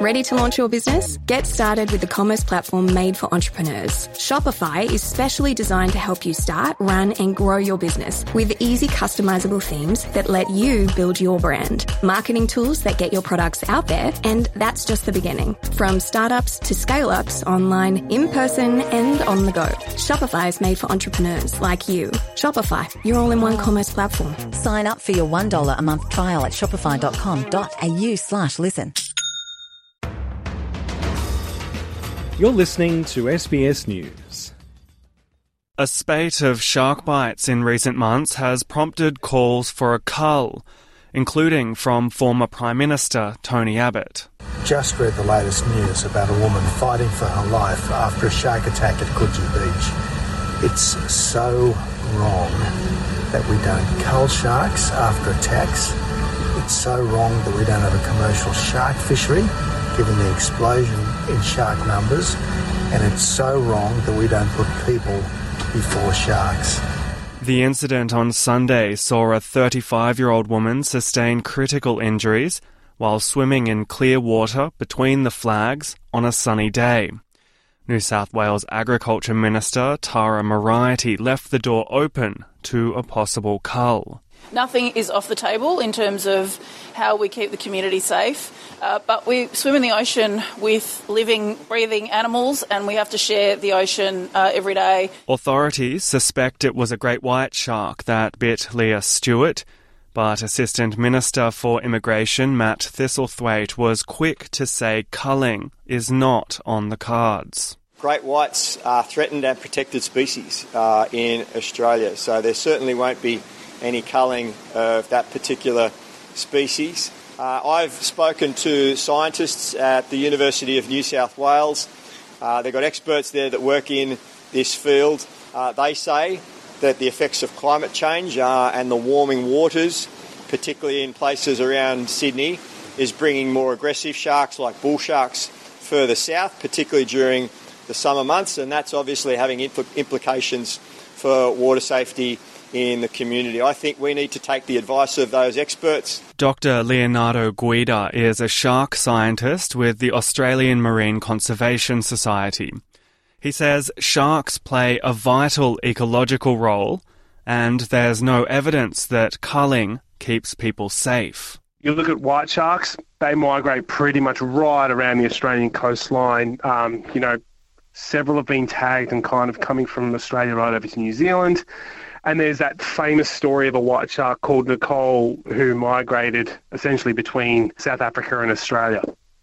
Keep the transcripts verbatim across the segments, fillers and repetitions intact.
Ready to launch your business? Get started with the commerce platform made for entrepreneurs. Shopify is specially designed to help you start, run and grow your business with easy customizable themes that let you build your brand, marketing tools that get your products out there, and that's just the beginning. From startups to scale-ups, online, in person and on the go. Shopify is made for entrepreneurs like you. Shopify, your all-in-one commerce platform. Sign up for your one dollar a month trial at shopify.com.au slash listen. You're listening to S B S News. A spate of shark bites in recent months has prompted calls for a cull, including from former Prime Minister Tony Abbott. Just read the latest news about a woman fighting for her life after a shark attack at Coogee Beach. It's so wrong that we don't cull sharks after attacks. It's so wrong that we don't have a commercial shark fishery, given the explosion in shark numbers, and it's so wrong that we don't put people before sharks. The incident on Sunday saw a thirty-five-year-old woman sustain critical injuries while swimming in clear water between the flags on a sunny day. New South Wales Agriculture Minister Tara Moriarty left the door open to a possible cull. Nothing is off the table in terms of how we keep the community safe, uh, but we swim in the ocean with living, breathing animals and we have to share the ocean uh, every day. Authorities suspect it was a great white shark that bit Leah Stewart, but Assistant Minister for Immigration Matt Thistlethwaite was quick to say culling is not on the cards. Great whites are threatened and protected species uh, in Australia, so there certainly won't be any culling of that particular species. Uh, I've spoken to scientists at the University of New South Wales. Uh, they've got experts there that work in this field. Uh, they say that the effects of climate change uh, and the warming waters, particularly in places around Sydney, is bringing more aggressive sharks like bull sharks further south, particularly during the summer months, and that's obviously having impl- implications for water safety in the community. I think we need to take the advice of those experts. Doctor Leonardo Guida is a shark scientist with the Australian Marine Conservation Society. He says sharks play a vital ecological role and there's no evidence that culling keeps people safe. You look at white sharks, they migrate pretty much right around the Australian coastline. Um, you know, several have been tagged and kind of coming from Australia right over to New Zealand. And there's that famous story of a white shark called Nicole who migrated essentially between South Africa and Australia.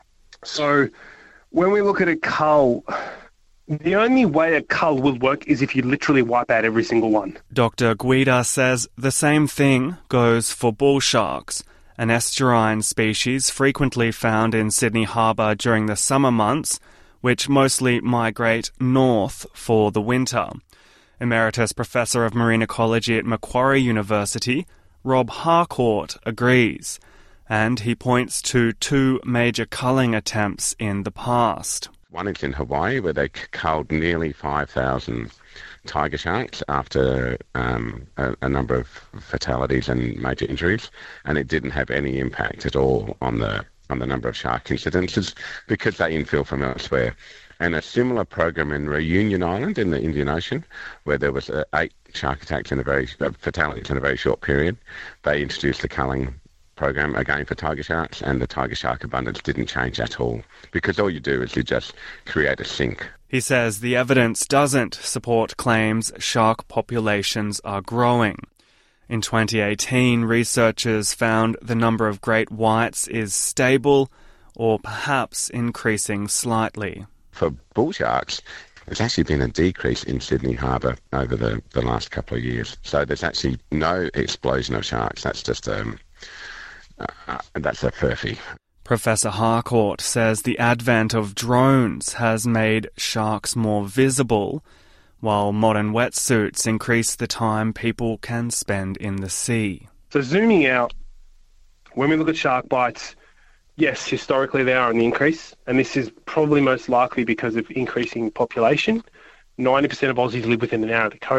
So when we look at a cull, the only way a cull will work is if you literally wipe out every single one. Doctor Guida says the same thing goes for bull sharks, an estuarine species frequently found in Sydney Harbour during the summer months, which mostly migrate north for the winter. Emeritus Professor of Marine Ecology at Macquarie University, Rob Harcourt, agrees, and he points to two major culling attempts in the past. One is in Hawaii, where they culled nearly five thousand tiger sharks after um, a, a number of fatalities and major injuries, and it didn't have any impact at all on the on the number of shark incidences because they infill from elsewhere. And a similar program in Reunion Island in the Indian Ocean, where there was uh, eight shark attacks in a very uh, fatalities in a very short period. They introduced the culling program again for tiger sharks, and the tiger shark abundance didn't change at all because all you do is you just create a sink. He says the evidence doesn't support claims shark populations are growing. In twenty eighteen, researchers found the number of great whites is stable or perhaps increasing slightly. For bull sharks, there's actually been a decrease in Sydney Harbour over the, the last couple of years. So there's actually no explosion of sharks. That's just um, uh, that's a furphy. Professor Harcourt says the advent of drones has made sharks more visible, while modern wetsuits increase the time people can spend in the sea. So zooming out, when we look at shark bites, yes, historically they are on the increase, and this is probably most likely because of increasing population. ninety percent of Aussies live within an hour of the coast.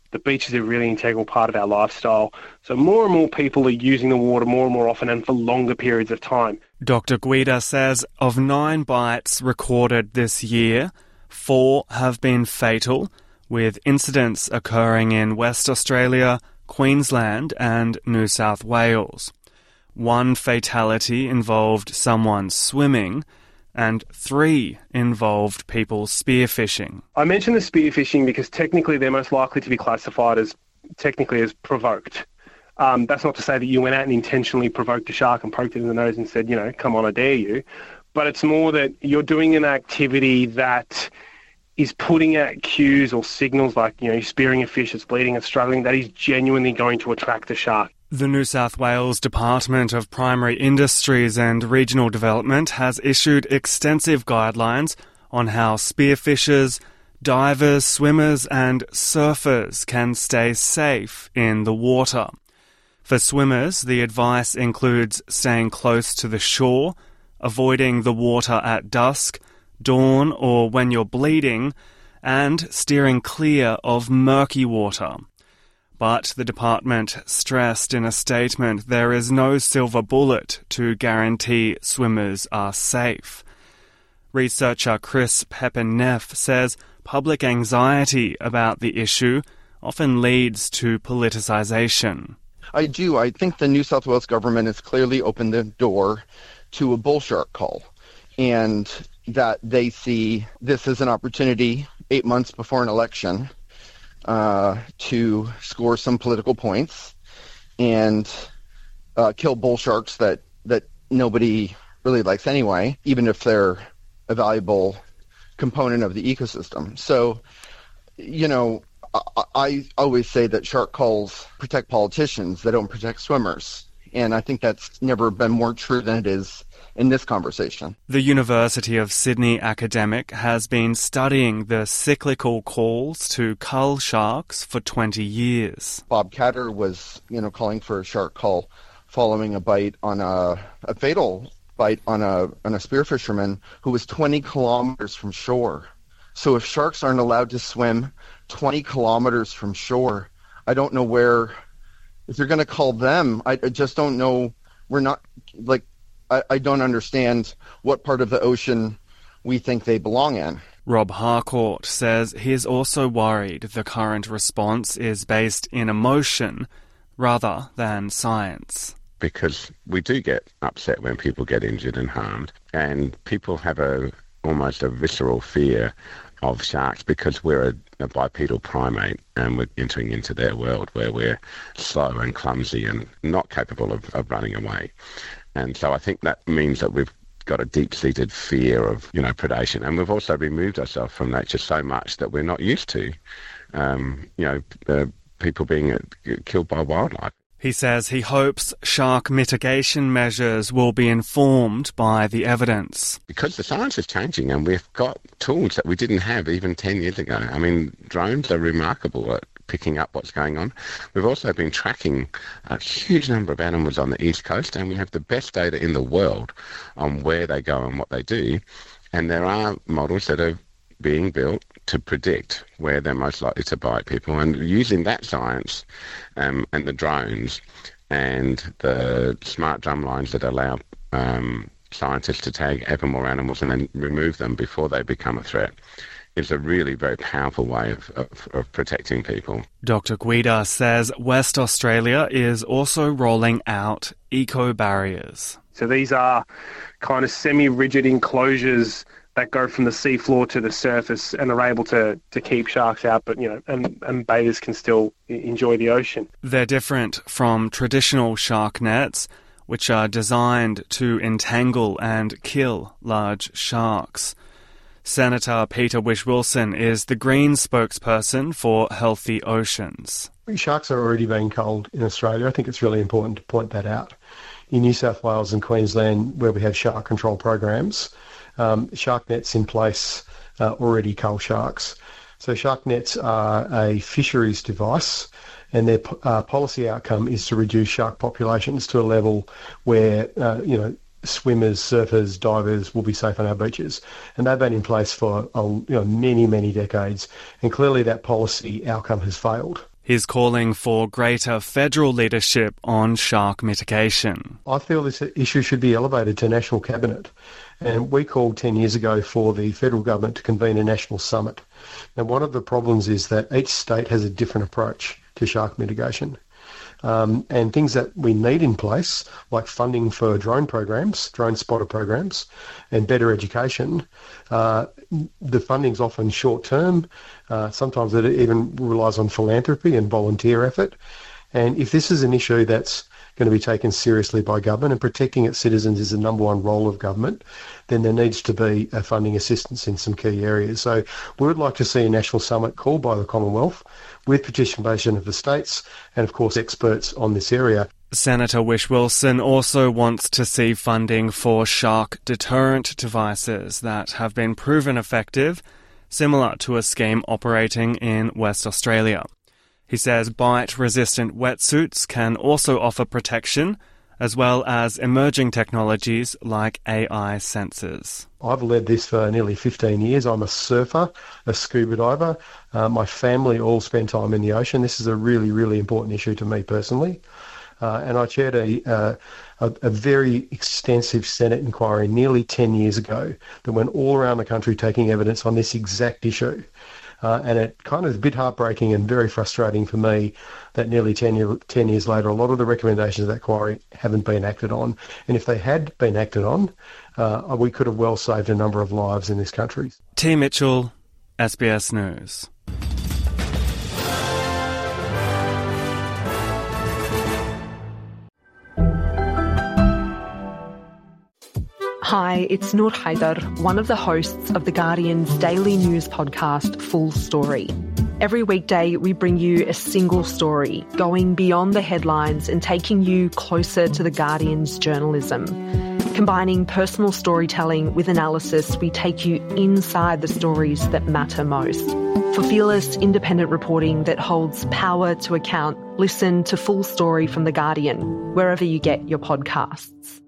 The beach is a really integral part of our lifestyle. So more and more people are using the water more and more often and for longer periods of time. Doctor Guida says of nine bites recorded this year, four have been fatal, with incidents occurring in West Australia, Queensland and New South Wales. One fatality involved someone swimming, and three involved people spearfishing. I mentioned the spearfishing because technically they're most likely to be classified as technically as provoked. Um, that's not to say that you went out and intentionally provoked a shark and poked it in the nose and said, you know, come on, I dare you. But it's more that you're doing an activity that is putting out cues or signals like, you know, you're spearing a fish, it's bleeding, it's struggling, that is genuinely going to attract the shark. The New South Wales Department of Primary Industries and Regional Development has issued extensive guidelines on how spearfishers, divers, swimmers and surfers can stay safe in the water. For swimmers, the advice includes staying close to the shore, avoiding the water at dusk, dawn or when you're bleeding, and steering clear of murky water. But the department stressed in a statement there is no silver bullet to guarantee swimmers are safe. Researcher Chris Pepin-Neff says public anxiety about the issue often leads to politicisation. I do. I think the New South Wales government has clearly opened the door to a bull shark call, and that they see this as an opportunity eight months before an election uh, to score some political points and uh, kill bull sharks that, that nobody really likes anyway, even if they're a valuable component of the ecosystem. So, you know, I, I always say that shark calls protect politicians, they don't protect swimmers. And I think that's never been more true than it is in this conversation. The University of Sydney academic has been studying the cyclical calls to cull sharks for twenty years. Bob Catter was, you know, calling for a shark call following a bite on a, a fatal bite on a on a spearfisherman who was twenty kilometers from shore. So if sharks aren't allowed to swim twenty kilometers from shore, I don't know where, if you're going to call them, I, I just don't know. We're not, like, I, I don't understand what part of the ocean we think they belong in. Rob Harcourt says he's also worried the current response is based in emotion rather than science. Because we do get upset when people get injured and harmed, and people have a almost a visceral fear of sharks because we're a, a bipedal primate and we're entering into their world where we're slow and clumsy and not capable of, of running away. And so I think that means that we've got a deep-seated fear of, you know, predation. And we've also removed ourselves from nature so much that we're not used to, um, you know, uh, people being uh, killed by wildlife. He says he hopes shark mitigation measures will be informed by the evidence. Because the science is changing and we've got tools that we didn't have even ten years ago. I mean, drones are remarkable at picking up what's going on. We've also been tracking a huge number of animals on the East Coast, and we have the best data in the world on where they go and what they do. And there are models that are being built to predict where they're most likely to bite people, and using that science um, and the drones and the smart drum lines that allow um, scientists to tag ever more animals and then remove them before they become a threat is a really very powerful way of, of, of protecting people. Doctor Guida says West Australia is also rolling out eco-barriers. So these are kind of semi-rigid enclosures that go from the seafloor to the surface and are able to, to keep sharks out, but, you know, and, and bathers can still enjoy the ocean. They're different from traditional shark nets, which are designed to entangle and kill large sharks. Senator Peter Whish-Wilson is the Greens spokesperson for Healthy Oceans. Sharks are already being culled in Australia. I think it's really important to point that out. In New South Wales and Queensland, where we have shark control programs, um, shark nets in place uh, already cull sharks. So shark nets are a fisheries device, and their uh, policy outcome is to reduce shark populations to a level where, uh, you know, swimmers, surfers, divers will be safe on our beaches. And they've been in place for uh, you know, many, many decades. And clearly that policy outcome has failed. He's calling for greater federal leadership on shark mitigation. I feel this issue should be elevated to National Cabinet. And we called ten years ago for the federal government to convene a national summit. And one of the problems is that each state has a different approach to shark mitigation. Um, and things that we need in place, like funding for drone programs, drone spotter programs, and better education, uh, the funding's often short-term. Uh, sometimes it even relies on philanthropy and volunteer effort. And if this is an issue that's going to be taken seriously by government, and protecting its citizens is the number one role of government, then there needs to be a funding assistance in some key areas. So we would like to see a national summit called by the Commonwealth with participation of the states and, of course, experts on this area. Senator Whish-Wilson also wants to see funding for shark deterrent devices that have been proven effective, similar to a scheme operating in West Australia. He says bite-resistant wetsuits can also offer protection, as well as emerging technologies like A I sensors. I've led this for nearly fifteen years. I'm a surfer, a scuba diver. Uh, my family all spend time in the ocean. This is a really, really important issue to me personally. Uh, and I chaired a, uh, a, a very extensive Senate inquiry nearly ten years ago that went all around the country taking evidence on this exact issue. Uh, and it kind of is a bit heartbreaking and very frustrating for me that nearly ten, year, ten years later, a lot of the recommendations of that inquiry haven't been acted on. And if they had been acted on, uh, we could have well saved a number of lives in this country. T. Mitchell, S B S News. Hi, it's Noor Haider, one of the hosts of The Guardian's daily news podcast, Full Story. Every weekday, we bring you a single story, going beyond the headlines and taking you closer to The Guardian's journalism. Combining personal storytelling with analysis, we take you inside the stories that matter most. For fearless, independent reporting that holds power to account, listen to Full Story from The Guardian, wherever you get your podcasts.